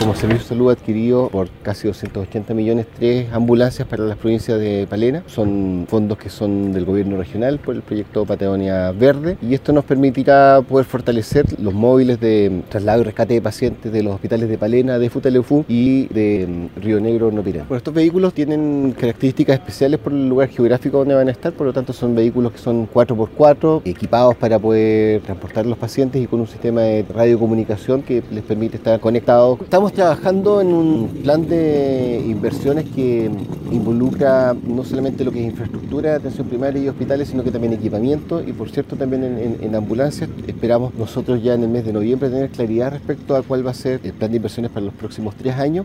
Como Servicio de Salud ha adquirido por casi 280 millones 3 ambulancias para las provincias de Palena. Son fondos que son del gobierno regional por el proyecto Patagonia Verde, y esto nos permitirá poder fortalecer los móviles de traslado y rescate de pacientes de los hospitales de Palena, de Futaleufú y de Río Negro, Nopirén. Bueno, estos vehículos tienen características especiales por el lugar geográfico donde van a estar, por lo tanto son vehículos que son 4x4, equipados para poder transportar a los pacientes y con un sistema de radiocomunicación que les permite estar conectados. Estamos trabajando en un plan de inversiones que involucra no solamente lo que es infraestructura de atención primaria y hospitales, sino que también equipamiento, y por cierto también en ambulancias. Esperamos nosotros ya en el mes de noviembre tener claridad respecto a cuál va a ser el plan de inversiones para los próximos 3 años,